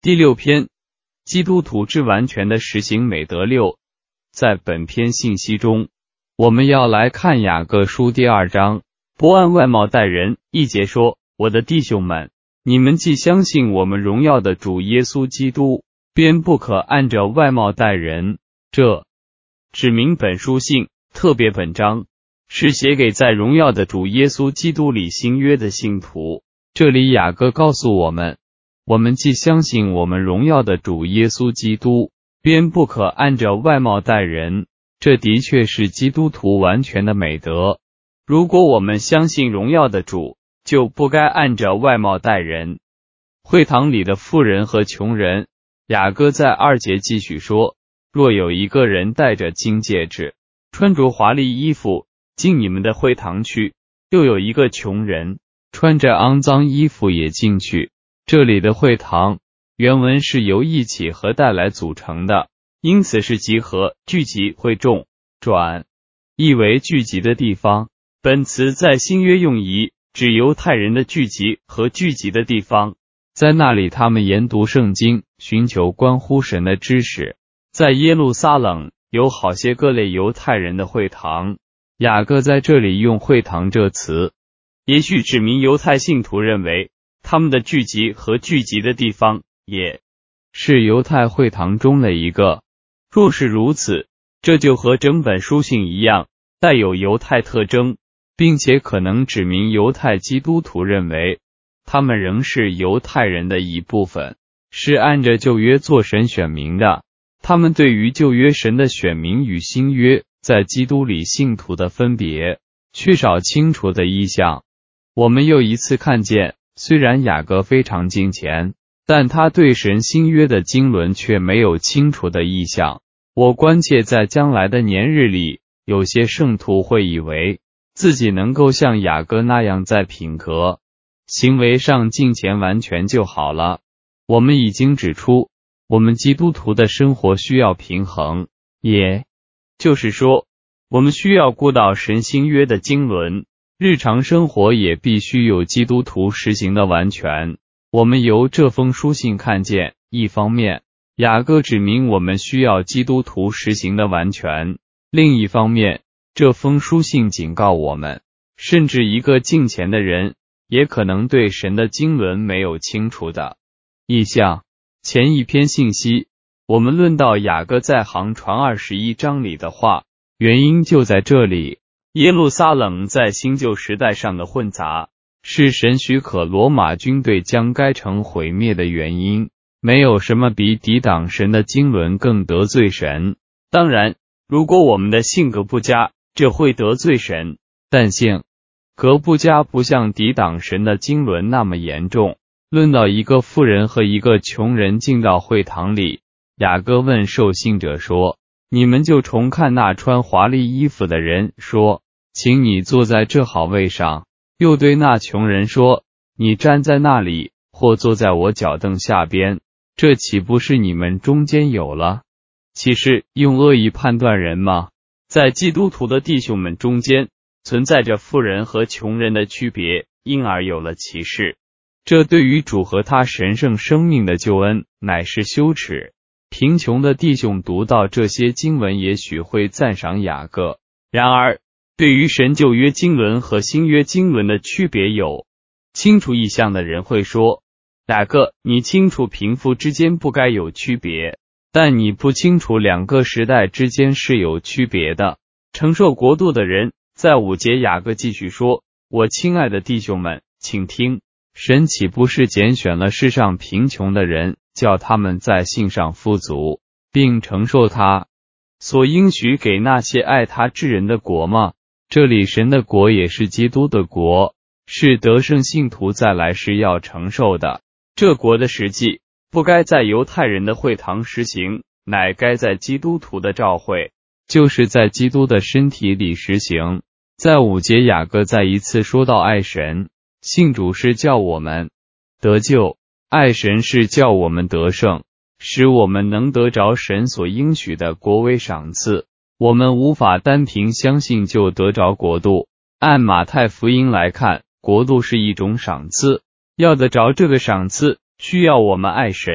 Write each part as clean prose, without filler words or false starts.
第6篇，基督徒之完全的实行美德6。在本篇信息中，我们要来看雅各书第2章，不按外貌待人，1节说：我的弟兄们，你们既相信我们荣耀的主耶稣基督，便不可按着外貌待人。这指明本书信，特别本章，是写给在荣耀的主耶稣基督里新约的信徒。这里雅各告诉我们，我们既相信我们荣耀的主耶稣基督，便不可按着外貌待人。这的确是基督徒完全的美德。如果我们相信荣耀的主，就不该按着外貌待人。会堂里的富人和穷人，雅各在2节继续说：若有一个人戴着金戒指，穿着华丽衣服，进你们的会堂去，又有一个穷人穿着肮脏衣服也进去。这里的会堂原文是由一起和带来组成的，因此是集合、聚集、会众，转译为聚集的地方。本词在新约用以指犹太人的聚集和聚集的地方，在那里他们研读圣经，寻求关乎神的知识。在耶路撒冷有好些各类犹太人的会堂，雅各在这里用会堂这词，也许指明犹太信徒认为他们的聚集和聚集的地方也是犹太会堂中的一个。若是如此，这就和整本书信一样，带有犹太特征，并且可能指明犹太基督徒认为他们仍是犹太人的一部分，是按着旧约做神选民的。他们对于旧约神的选民与新约在基督里信徒的分别缺少清楚的意象。我们又一次看见，虽然雅各非常敬虔，但他对神新约的经纶却没有清楚的意象。我关切在将来的年日里，有些圣徒会以为自己能够像雅各那样在品格、行为上敬虔完全就好了。我们已经指出，我们基督徒的生活需要平衡，也就是说，我们需要顾到神新约的经纶，日常生活也必须有基督徒实行的完全。我们由这封书信看见，一方面，雅各指明我们需要基督徒实行的完全；另一方面，这封书信警告我们，甚至一个敬虔的人也可能对神的经纶没有清楚的意象。前一篇信息，我们论到雅各在行传21章里的话，原因就在这里。耶路撒冷在新旧时代上的混杂，是神许可罗马军队将该城毁灭的原因。没有什么比抵挡神的经纶更得罪神。当然，如果我们的性格不佳，这会得罪神，但性格不佳不像抵挡神的经纶那么严重。论到一个富人和一个穷人进到会堂里，雅各问受信者说：你们就重看那穿华丽衣服的人，说：请你坐在这好位上。又对那穷人说：你站在那里，或坐在我脚凳下边，这岂不是你们中间有了其实用恶意判断人吗？在基督徒的弟兄们中间存在着富人和穷人的区别，因而有了歧视。这对于主和他神圣生命的救恩乃是羞耻。贫穷的弟兄读到这些经文也许会赞赏雅各，然而对于神旧约经纶和新约经纶的区别有清楚意象的人会说：雅各，你清楚贫富之间不该有区别，但你不清楚两个时代之间是有区别的。承受国度的人，在5节雅各继续说：我亲爱的弟兄们，请听，神岂不是拣选了世上贫穷的人，叫他们在信上富足，并承受他所应许给那些爱他之人的国吗？这里神的国也是基督的国，是得胜信徒在来时要承受的。这国的实际不该在犹太人的会堂实行，乃该在基督徒的召会，就是在基督的身体里实行。在5节雅各再一次说到爱神，信主是叫我们得救，爱神是叫我们得胜，使我们能得着神所应许的国为赏赐。我们无法单凭相信就得着国度。按马太福音来看，国度是一种赏赐，要得着这个赏赐，需要我们爱神，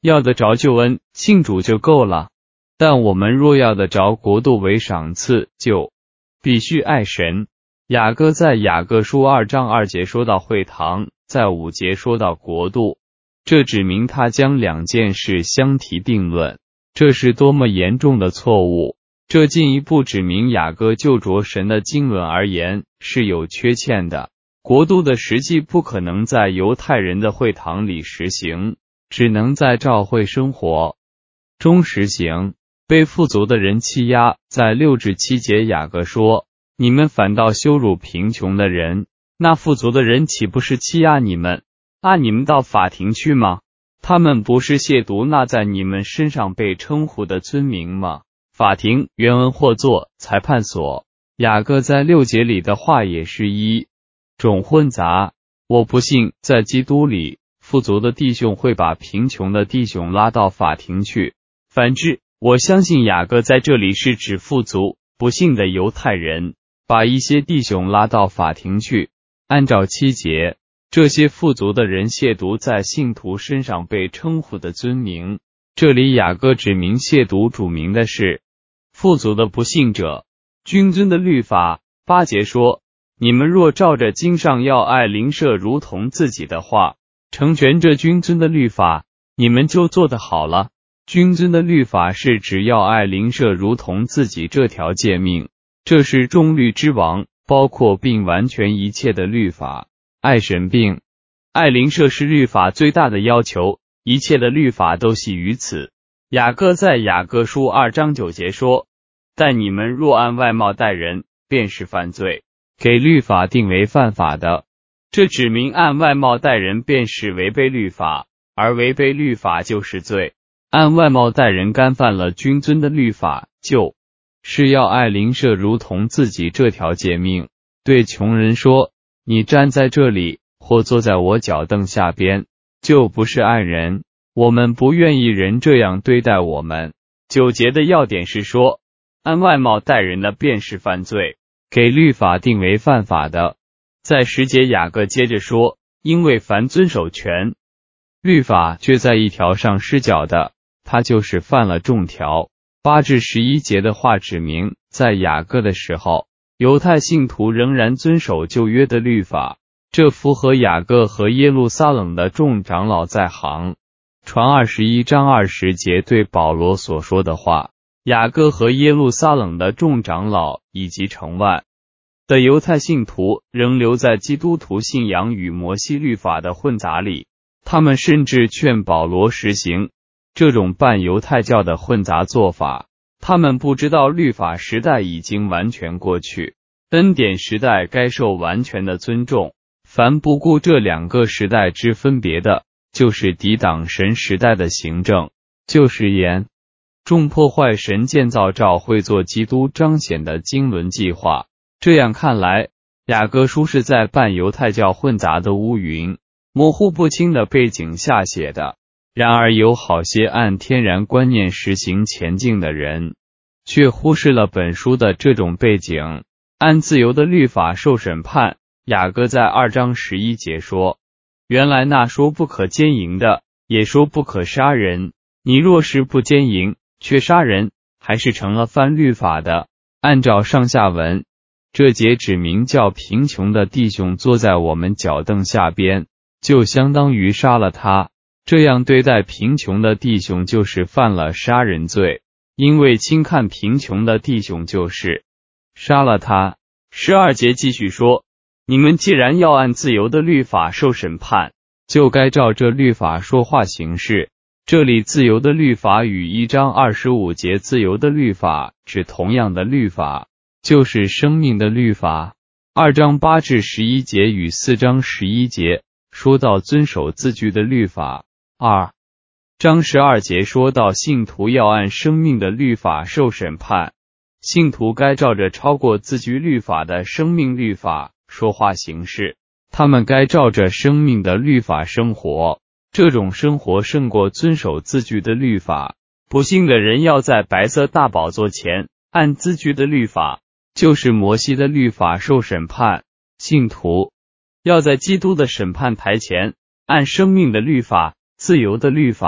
要得着救恩，信主就够了。但我们若要得着国度为赏赐，就必须爱神。雅各在雅各书2章2节说到会堂，在5节说到国度，这指明他将两件事相提并论，这是多么严重的错误！这进一步指明雅各就着神的经纶而言是有缺陷的。国度的实际不可能在犹太人的会堂里实行，只能在教会生活中实行。被富足的人欺压，在6至7节雅各说，你们反倒羞辱贫穷的人，那富足的人岂不是欺压你们，按你们到法庭去吗？他们不是亵渎那在你们身上被称呼的尊名吗？法庭原文或作裁判所。雅各在6节里的话也是一种混杂。我不信在基督里，富足的弟兄会把贫穷的弟兄拉到法庭去。反之，我相信雅各在这里是指富足不信的犹太人，把一些弟兄拉到法庭去。按照7节，这些富足的人亵渎在信徒身上被称呼的尊名。这里雅各指明亵渎主名的是富足的不信者。君尊的律法8节说，你们若照着经上要爱邻舍如同自己的话，成全这君尊的律法，你们就做得好了。君尊的律法是指要爱邻舍如同自己这条诫命，这是众律之王，包括并完全一切的律法。爱神并爱邻舍是律法最大的要求，一切的律法都系于此。雅各在雅各书2章9节说，但你们若按外貌待人，便是犯罪，给律法定为犯法的。这指明按外貌待人便是违背律法，而违背律法就是罪。按外貌待人干犯了君尊的律法，就是要爱邻舍如同自己这条诫命。对穷人说，你站在这里，或坐在我脚凳下边，就不是爱人。我们不愿意人这样对待我们。9节的要点是说，按外貌待人的便是犯罪，给律法定为犯法的。在10节雅各接着说，因为凡遵守全律法却在一条上失脚的，他就是犯了众条。8至11节的话指明，在雅各的时候，犹太信徒仍然遵守旧约的律法，这符合雅各和耶路撒冷的众长老在行传21章20节对保罗所说的话。雅各和耶路撒冷的众长老以及成万的犹太信徒仍留在基督徒信仰与摩西律法的混杂里，他们甚至劝保罗实行这种半犹太教的混杂做法。他们不知道律法时代已经完全过去，恩典时代该受完全的尊重。凡不顾这两个时代之分别的，就是抵挡神时代的行政，就是严重破坏神建造教会做基督彰显的经纶计划。这样看来，雅各书是在半犹太教混杂的乌云模糊不清的背景下写的。然而有好些按天然观念实行前进的人，却忽视了本书的这种背景，按自由的律法受审判。雅各在2章11节说，原来那说不可奸淫的，也说不可杀人，你若是不奸淫，却杀人，还是成了犯律法的。按照上下文，这节指明叫贫穷的弟兄坐在我们脚凳下边，就相当于杀了他。这样对待贫穷的弟兄就是犯了杀人罪，因为轻看贫穷的弟兄就是杀了他。12节继续说，你们既然要按自由的律法受审判，就该照这律法说话行事。这里自由的律法与1章25节自由的律法指同样的律法，就是生命的律法。2章8至11节与4章11节说到遵守字句的律法。2章12节说到信徒要按生命的律法受审判，信徒该照着超过字句律法的生命律法说话行事，他们该照着生命的律法生活，这种生活胜过遵守字句的律法。不信的人要在白色大宝座前按字句的律法，就是摩西的律法受审判。信徒要在基督的审判台前按生命的律法、自由的律法。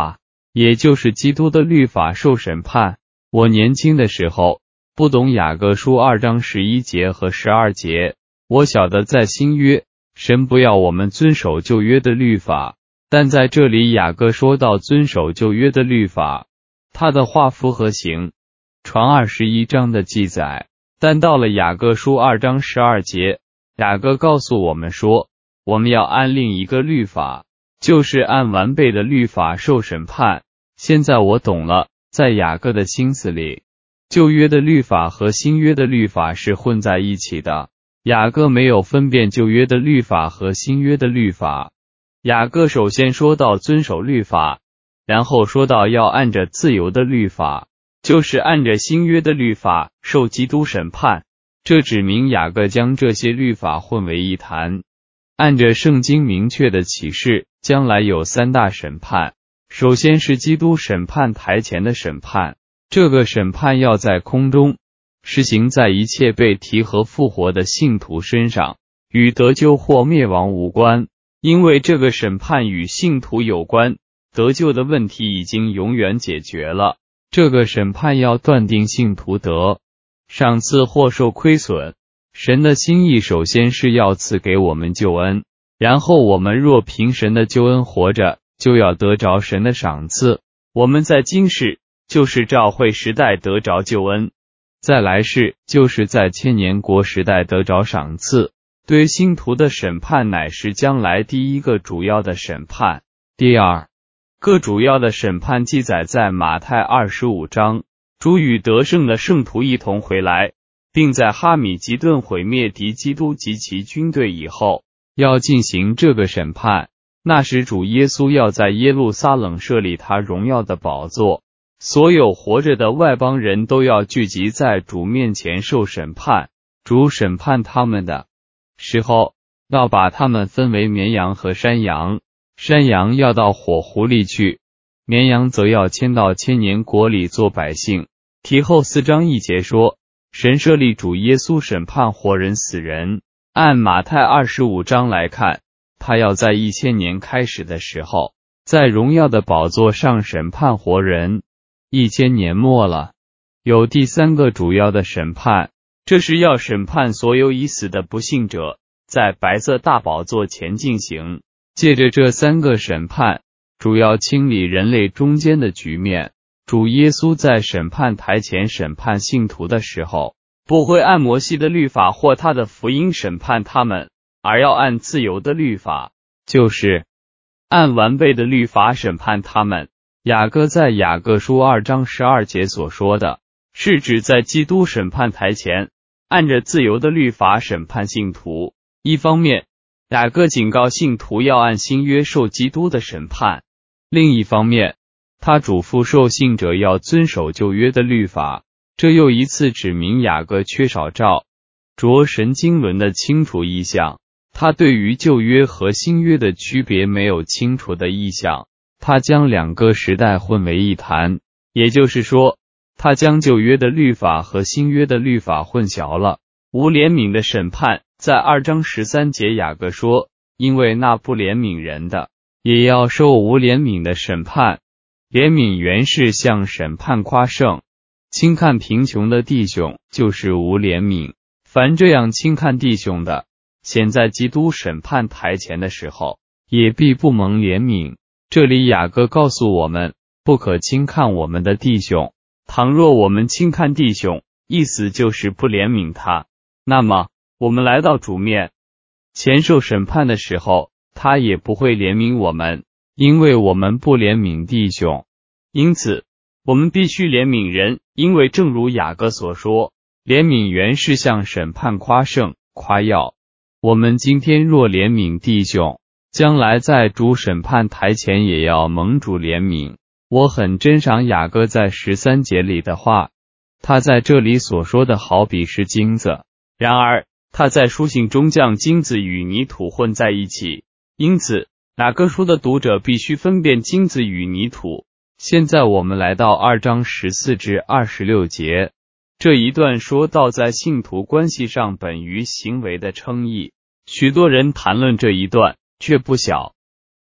也就是基督的律法受审判。我年轻的时候不懂雅各书2章11节和12节，我晓得在新约，神不要我们遵守旧约的律法，但在这里雅各说到遵守旧约的律法，他的话符合行传21章的记载。但到了雅各书2章12节，雅各告诉我们说，我们要按另一个律法，就是按完备的律法受审判。现在我懂了，在雅各的心思里，旧约的律法和新约的律法是混在一起的。雅各没有分辨旧约的律法和新约的律法。雅各首先说到遵守律法，然后说到要按着自由的律法，就是按着新约的律法受基督审判。这指明雅各将这些律法混为一谈。按着圣经明确的启示，将来有3大审判。首先是基督审判台前的审判，这个审判要在空中实行在一切被提和复活的信徒身上，与得救或灭亡无关，因为这个审判与信徒有关，得救的问题已经永远解决了。这个审判要断定信徒得赏赐或受亏损。神的心意首先是要赐给我们救恩，然后我们若凭神的救恩活着，就要得着神的赏赐。我们在今世就是教会时代得着救恩，在来世就是在千年国时代得着赏赐。对信徒的审判乃是将来第一个主要的审判。第二个主要的审判记载在马太25章，主与得胜的圣徒一同回来，并在哈米吉顿毁灭敌基督及其军队以后，要进行这个审判。那时主耶稣要在耶路撒冷设立他荣耀的宝座，所有活着的外邦人都要聚集在主面前受审判。主审判他们的时候，要把他们分为绵羊和山羊，山羊要到火湖里去，绵羊则要迁到千年国里做百姓。提后4章1节说，神设立主耶稣审判活人死人。按马太25章来看，他要在1000年开始的时候，在荣耀的宝座上审判活人。1000年末了，有第3个主要的审判，这是要审判所有已死的不信者，在白色大宝座前进行。借着这3个审判，主要清理人类中间的局面。主耶稣在审判台前审判信徒的时候，不会按摩西的律法或他的福音审判他们，而要按自由的律法，就是按完备的律法审判他们。雅各在雅各书2章12节所说的，是指在基督审判台前，按着自由的律法审判信徒。一方面，雅各警告信徒要按新约受基督的审判；另一方面，他嘱咐受信者要遵守旧约的律法。这又一次指明雅各缺少照着神经纶的清楚意象，他对于旧约和新约的区别没有清楚的意象，他将2个时代混为一谈，也就是说，他将旧约的律法和新约的律法混淆了。无怜悯的审判，在2章13节雅各说，因为那不怜悯人的，也要受无怜悯的审判。怜悯原是向审判夸胜，轻看贫穷的弟兄就是无怜悯。凡这样轻看弟兄的，显在基督审判台前的时候，也必不蒙怜悯。这里雅各告诉我们，不可轻看我们的弟兄。倘若我们轻看弟兄，意思就是不怜悯他，那么我们来到主面前受审判的时候，他也不会怜悯我们，因为我们不怜悯弟兄。因此我们必须怜悯人，因为正如雅各所说，怜悯原是向审判夸胜夸耀。我们今天若怜悯弟兄，将来在主审判台前也要蒙主怜悯。我很珍赏雅各在13节里的话，他在这里所说的好比是金子，然而他在书信中将金子与泥土混在一起，因此雅各书的读者必须分辨金子与泥土。现在我们来到2章14至26节，这一段说到在信徒关系上本于行为的称义。许多人谈论这一段，却不晓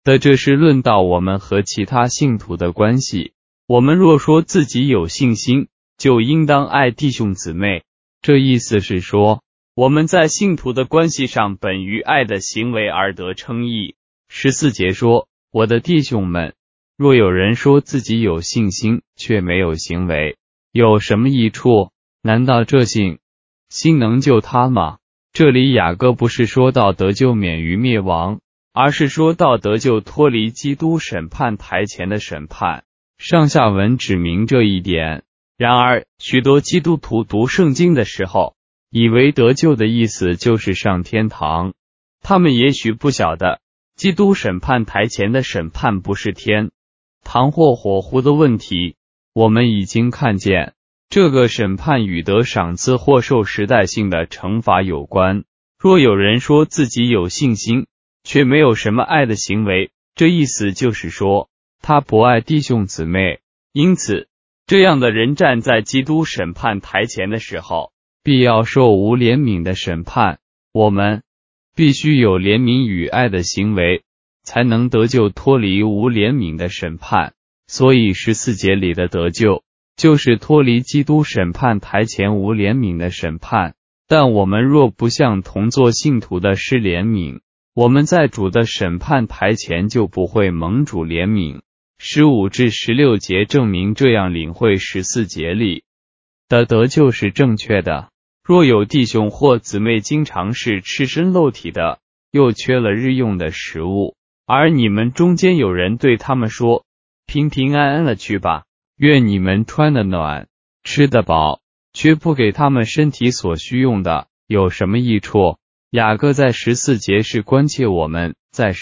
这是论到我们和其他信徒的关系。我们若说自己有信心，就应当爱弟兄姊妹。这意思是说，我们在信徒的关系上本于爱的行为而得称义。14节说，我的弟兄们，若有人说自己有信心，却没有行为，有什么益处？难道这信心能救他吗？这里雅各不是说到得救免于灭亡，而是说到得救脱离基督审判台前的审判。上下文指明这一点。然而，许多基督徒读圣经的时候，以为得救的意思就是上天堂。他们也许不晓得，基督审判台前的审判不是天堂或火湖的问题。我们已经看见，这个审判与得赏赐或受时代性的惩罚有关。若有人说自己有信心，却没有什么爱的行为，这意思就是说，他不爱弟兄姊妹。因此，这样的人站在基督审判台前的时候，必要受无怜悯的审判。我们必须有怜悯与爱的行为，才能得救脱离无怜悯的审判。所以14节里的得救，就是脱离基督审判台前无怜悯的审判。但我们若不向同作信徒的施怜悯，我们在主的审判台前就不会蒙主怜悯。15至16节证明这样领会14节里的得救是正确的。若有弟兄或姊妹经常是赤身露体的，又缺了日用的食物，而你们中间有人对他们说，平平安安的去吧，愿你们穿得暖，吃得饱，却不给他们身体所需用的，有什么益处？雅各在14节是关切我们，在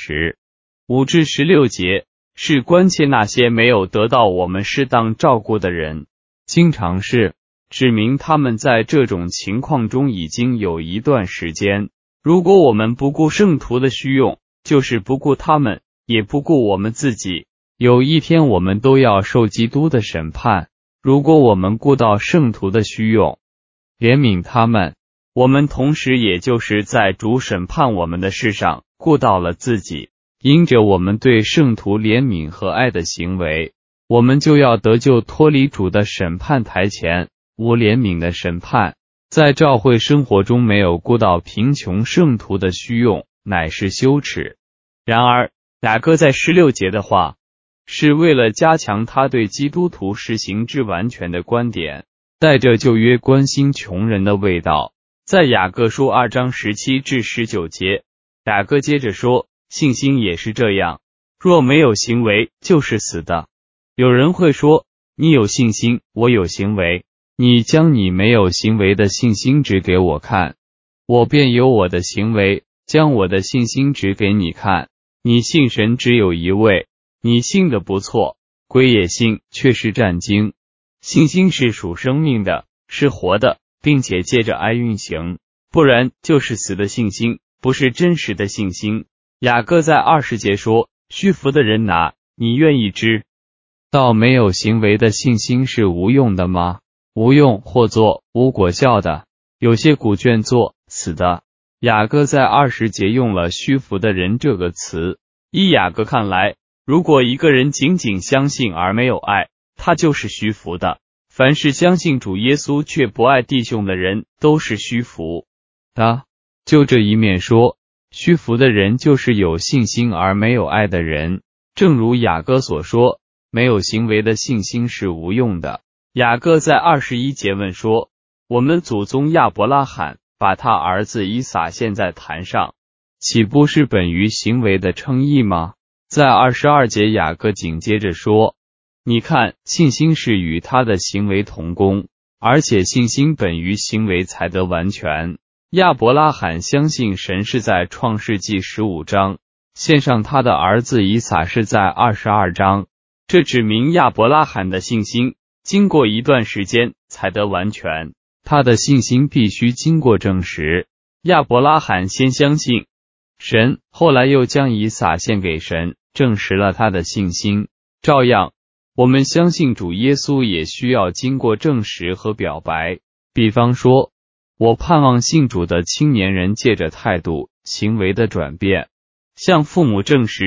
15至16节是关切那些没有得到我们适当照顾的人，经常是指明他们在这种情况中已经有一段时间。如果我们不顾圣徒的需用，就是不顾他们，也不顾我们自己，有一天我们都要受基督的审判。如果我们顾到圣徒的需用，怜悯他们，我们同时也就是在主审判我们的事上顾到了自己。因着我们对圣徒怜悯和爱的行为，我们就要得救脱离主的审判台前无怜悯的审判。在教会生活中没有顾到贫穷圣徒的需用，乃是羞耻。然而，雅各在16节的话，是为了加强他对基督徒实行至完全的观点，带着旧约关心穷人的味道。在雅各书2章17至19节，雅各接着说，信心也是这样，若没有行为，就是死的。有人会说，你有信心，我有行为，你将你没有行为的信心指给我看，我便有我的行为，将我的信心指给你看。你信神只有一位，你信的不错，鬼也信，却是战惊。信心是属生命的，是活的，并且借着爱运行，不然就是死的信心，不是真实的信心。雅各在20节说，虚浮的人拿，你愿意知道没有行为的信心是无用的吗？无用或作无果效的，有些古卷作死的。雅各在20节用了虚浮的人这个词。依雅各看来，如果一个人仅仅相信而没有爱，他就是虚浮的。凡是相信主耶稣却不爱弟兄的人，都是虚浮的。就这一面说，虚浮的人就是有信心而没有爱的人。正如雅各所说，没有行为的信心是无用的。雅各在21节问说，我们祖宗亚伯拉罕把他儿子以撒献在坛上，岂不是本于行为的称义吗？在22节雅各紧接着说，你看，信心是与他的行为同工，而且信心本于行为才得完全。亚伯拉罕相信神是在创世纪15章，献上他的儿子以撒是在22章。这指明亚伯拉罕的信心经过一段时间才得完全，他的信心必须经过证实。亚伯拉罕先相信神，后来又将以撒献给神，证实了他的信心。照样，我们相信主耶稣也需要经过证实和表白。比方说，我盼望信主的青年人借着态度、行为的转变，向父母证实、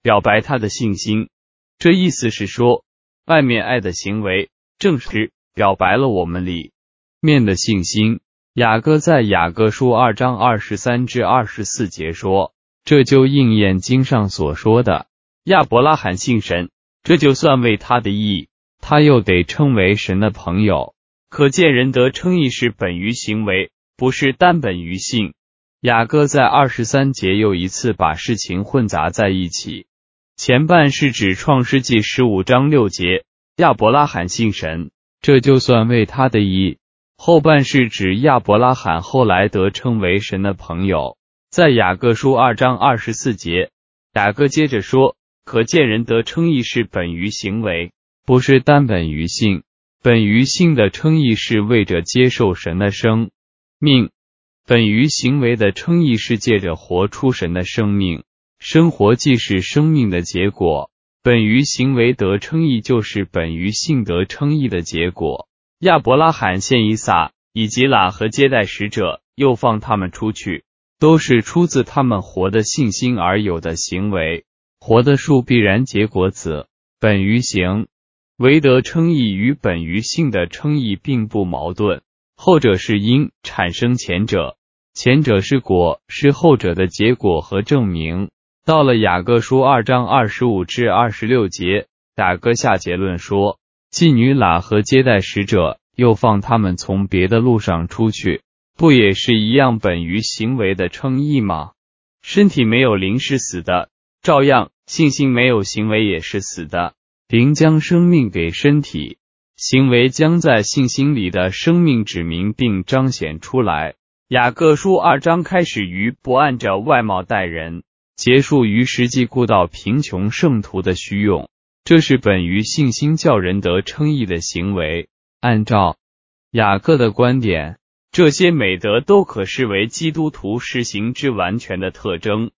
表白他的信心。这意思是说，外面爱的行为正是表白了我们里面的信心。雅各在雅各书2章23至24节说，这就应验经上所说的，亚伯拉罕信神，这就算为他的义，他又得称为神的朋友。可见人得称义是本于行为，不是单本于信。雅各在23节又一次把事情混杂在一起，前半是指创世纪15章6节，亚伯拉罕信神，这就算为他的义，后半是指亚伯拉罕后来得称为神的朋友。在雅各书2章24节，雅各接着说，可见人得称义是本于行为，不是单本于信。本于信的称义是为着接受神的生命，本于行为的称义是借着活出神的生命，生活既是生命的结果，本于行为得称义就是本于信得称义的结果。亚伯拉罕献以撒、以及喇和接待使者，又放他们出去，都是出自他们活的信心而有的行为。活的树必然结果子，本于行为得称义与本于信的称义并不矛盾，后者是因产生前者，前者是果，是后者的结果和证明。到了雅各书2章25至26节，雅各下结论说，妓女喇和接待使者，又放他们从别的路上出去，不也是一样本于行为的称义吗？身体没有灵是死的，照样信心没有行为也是死的。灵将生命给身体，行为将在信心里的生命指明并彰显出来。雅各书2章开始于不按着外貌待人，结束于实际顾到贫穷圣徒的需用，这是本于信心叫人得称义的行为。按照雅各的观点，这些美德都可视为基督徒实行之完全的特征。